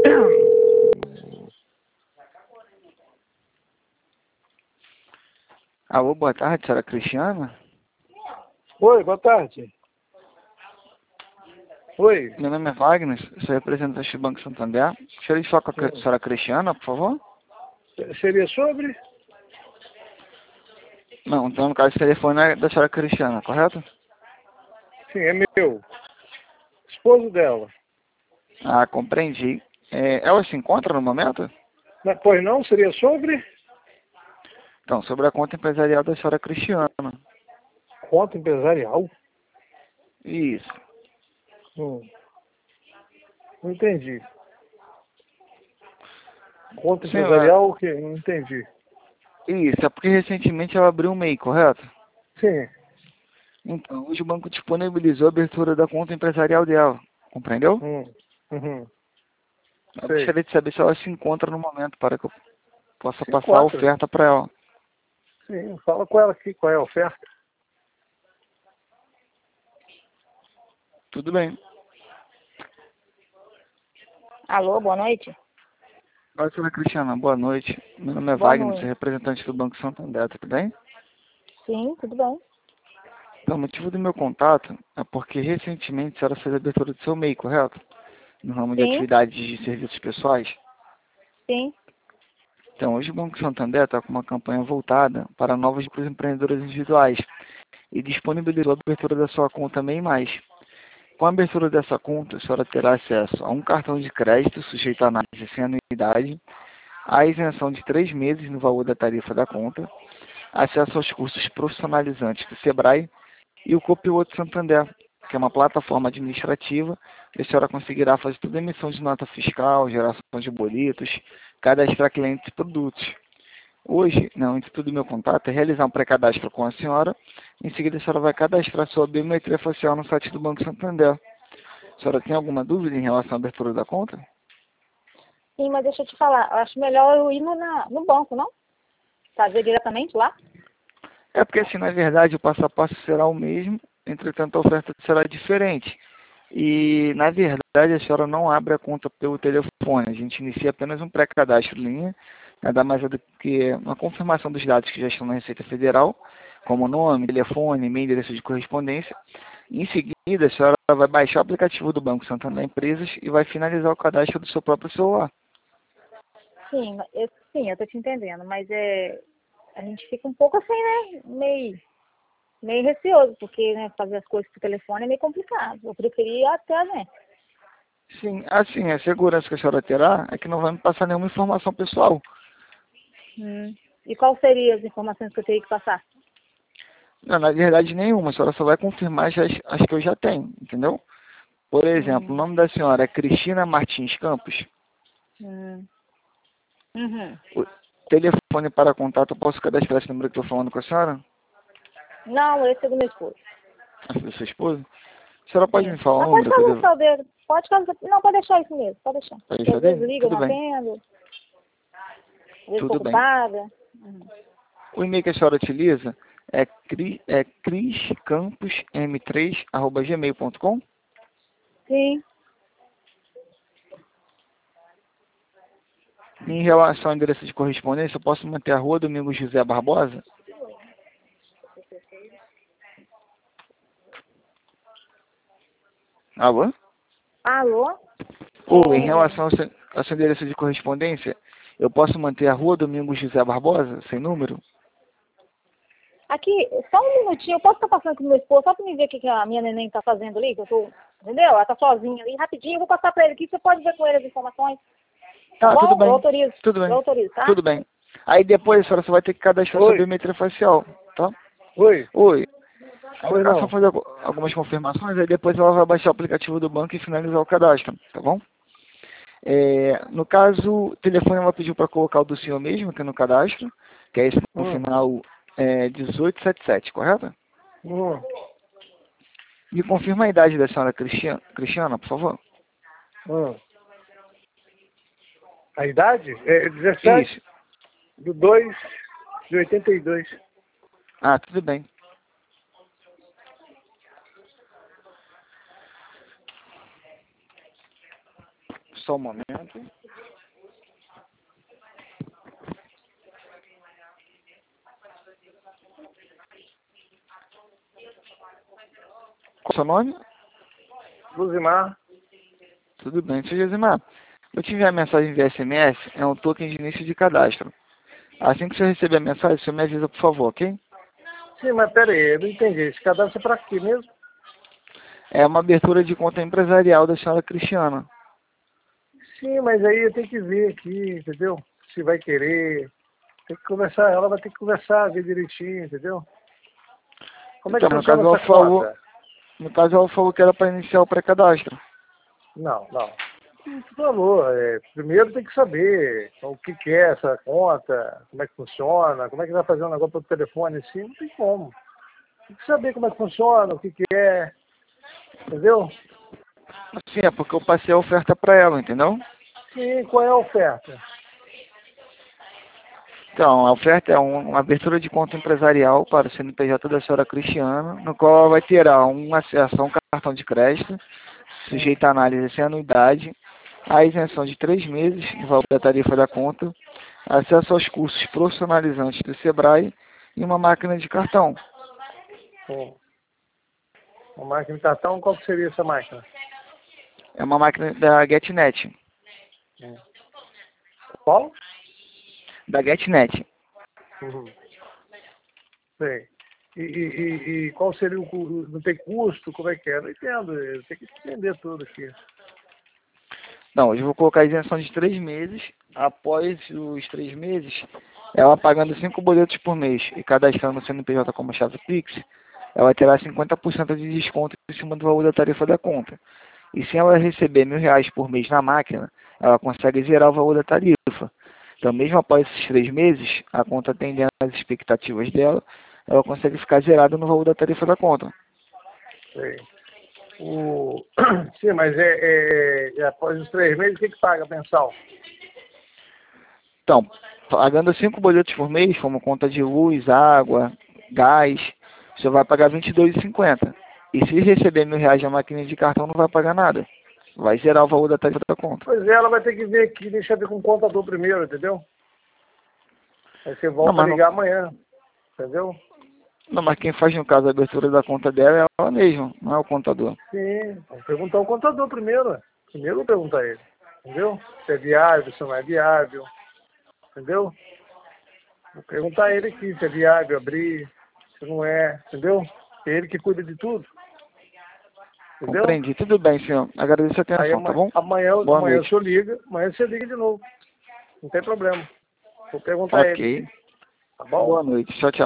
Alô, boa tarde, senhora Cristiana? Oi, boa tarde. Oi. Meu nome é Wagner, sou representante do Banco Santander. Gostaria de falar com a senhora Cristiana, por favor? Seria sobre? Não, então no caso o telefone é da senhora Cristiana, correto? Sim, é meu. Esposo dela. Ah, compreendi. Ela se encontra no momento? Pois não? Seria sobre? Então, sobre a conta empresarial da senhora Cristiana. Conta empresarial? Isso. Não entendi. Conta Senhora, empresarial o quê? Não entendi. isso, é porque recentemente ela abriu um MEI, correto? Sim. Então, hoje o banco disponibilizou a abertura da conta empresarial dela, compreendeu? Uhum. Eu Sei. gostaria de saber se ela se encontra no momento para que eu possa Se passar a encontra. oferta para ela. Sim, fala com ela aqui qual é a oferta. Tudo bem. Alô, boa noite. Olá, senhora Cristiana, boa noite. Meu nome é Boa Wagner, sou noite. representante do Banco Santander, tudo bem? Sim, tudo bem. Então, o motivo do meu contato é porque recentemente a senhora fez a abertura do seu MEI, correto? No ramo de Sim, atividades de serviços pessoais. sim. Então, hoje o Banco Santander está com uma campanha voltada para novos empreendedores individuais e disponibilizou a abertura da sua conta MEI+. Com a abertura dessa conta, a senhora terá acesso a um cartão de crédito sujeito a análise sem anuidade, a isenção de 3 meses no valor da tarifa da conta, acesso aos cursos profissionalizantes do Sebrae e o Copiloto Santander, que é uma plataforma administrativa que a senhora conseguirá fazer toda a emissão de nota fiscal, geração de boletos, cadastrar clientes e produtos. Hoje, o intuito do meu contato é realizar um pré-cadastro com a senhora. Em seguida, a senhora vai cadastrar sua biometria facial no site do Banco Santander. A senhora tem alguma dúvida em relação à abertura da conta? Sim, mas deixa eu te falar. Eu acho melhor eu ir no banco, não? Fazer diretamente lá? É porque, assim, na verdade, o passo a passo será o mesmo, entretanto, a oferta será diferente. E, na verdade, a senhora não abre a conta pelo telefone. A gente inicia apenas um pré-cadastro em linha, nada mais é do que uma confirmação dos dados que já estão na Receita Federal, como nome, telefone, e-mail, endereço de correspondência. Em seguida, a senhora vai baixar o aplicativo do Banco Santander Empresas e vai finalizar o cadastro do seu próprio celular. Sim, eu tô te entendendo, mas a gente fica um pouco assim, né? Meio receoso, porque né, fazer as coisas por telefone é meio complicado. Eu preferia ir até a gente. Sim, assim, a segurança que a senhora terá é que não vai me passar nenhuma informação pessoal. E quais seriam as informações que eu teria que passar? Não, na verdade, nenhuma. A senhora só vai confirmar as que eu já tenho, entendeu? Por exemplo, o Hum, nome da senhora é Cristina Martins Campos. hum, uhum. O telefone para contato, eu posso cadastrar esse número que eu estou falando com a senhora? Não, esse é do meu esposo. Acho da sua esposa? A senhora pode Sim. me falar o Mas pode número que eu fazer o devo seu dedo. Pode fazer. Não, pode deixar isso mesmo. Pode deixar. para Porque deixar às vezes dele? liga, eu Tudo não bem, atendo. Às vezes estou tudo bem. ocupada. O e-mail que a senhora utiliza é criscampusm3@gmail.com. Sim. Em relação ao endereço de correspondência, eu posso manter a rua Domingos José Barbosa? Alô? Alô? Ou em relação ao seu endereço de correspondência, eu posso manter a rua Domingos José Barbosa, sem número? Aqui, só um minutinho. Eu posso estar passando com o meu esposo só para me ver o que a minha neném está fazendo ali? Que eu tô, entendeu? Ela está sozinha ali. Rapidinho, eu vou passar para ele aqui. Você pode ver com ele as informações. Tá Ah, tudo bom? Eu bem, autorizo. tudo Eu bem, autorizo, tá? tudo bem. Aí depois a senhora só vai ter que cadastrar sua Oi. biometria facial, tá? Oi. Oi. Aí Pois ela só não. fazer algumas confirmações, aí depois ela vai baixar o aplicativo do banco e finalizar o cadastro, tá bom? No caso, o telefone ela pediu para colocar o do senhor mesmo, que é no cadastro, que é esse no final 1877, correto? Hum. Me confirma a idade da senhora Cristiana, por favor. Hum. A idade? É 17 Isso. de 2 de 82. Ah, tudo bem. Só um momento. Qual é o seu nome? Luzimar. Tudo bem, seu Josimar. Eu te enviei a mensagem via SMS, é um token de início de cadastro. Assim que você receber a mensagem, você me avisa, por favor, ok? Sim, mas pera aí, eu não entendi. Esse cadastro é pra quê mesmo? É uma abertura de conta empresarial da senhora Cristiana. Sim, mas aí eu tenho que ver aqui, entendeu? Se vai querer. Tem que conversar, ela vai ter que conversar, ver direitinho, entendeu? Como é que Então, funciona essa conta? no caso, ela falou que era para iniciar o pré-cadastro. Não. Por favor, primeiro tem que saber o que é essa conta, como é que funciona, como é que vai fazer um negócio pelo telefone assim, não tem como. Tem que saber como é que funciona, o que é, entendeu? Sim, é porque eu passei a oferta para ela, entendeu? Sim, qual é a oferta? Então, a oferta é uma abertura de conta empresarial para o CNPJ da senhora Cristiana, no qual ela vai ter um acesso a um cartão de crédito, sujeito a análise sem anuidade, a isenção de 3 meses no valor da tarifa da conta, acesso aos cursos profissionalizantes do Sebrae e uma máquina de cartão. Uma máquina de cartão, qual que seria essa máquina? É uma máquina da GetNet. Qual? Da GetNet. Uhum. Sei. E qual seria o custo? Não tem custo? Como é que é? Não entendo. Eu tenho que entender tudo aqui. Não, hoje eu vou colocar a isenção de 3 meses. Após os 3 meses, ela pagando 5 boletos por mês e cadastrando o CNPJ como chave Pix, ela terá 50% de desconto em cima do valor da tarifa da conta. E se ela receber R$ 1.000 por mês na máquina, ela consegue zerar o valor da tarifa. Então, mesmo após esses 3 meses, a conta atendendo às expectativas dela, ela consegue ficar zerada no valor da tarifa da conta. Sei. Sim, mas após os 3 meses, o que paga mensal? Então, pagando 5 boletos por mês, como conta de luz, água, gás, você vai pagar R$ 22,50. E se receber R$ 1.000 na máquina de cartão, não vai pagar nada. Vai zerar o valor da tarifa da conta. Pois é, ela vai ter que ver aqui, deixa eu ver com o contador primeiro, entendeu? Aí você Não, volta a mas, ligar amanhã, entendeu? mas quem faz, no caso, a abertura da conta dela é ela mesma, não é o contador. Sim, vamos perguntar ao contador primeiro. Primeiro eu vou perguntar a ele, entendeu? Se é viável, se não é viável, entendeu? Vou perguntar a ele aqui se é viável abrir, se não é, entendeu? É ele que cuida de tudo, entendeu? Compreendi. Tudo bem, senhor. Agradeço a Aí atenção, tá bom? amanhã Boa o noite. senhor liga, amanhã você liga de novo, não tem problema. Vou perguntar a ele, Ok. tá bom? Boa noite. Tchau, tchau.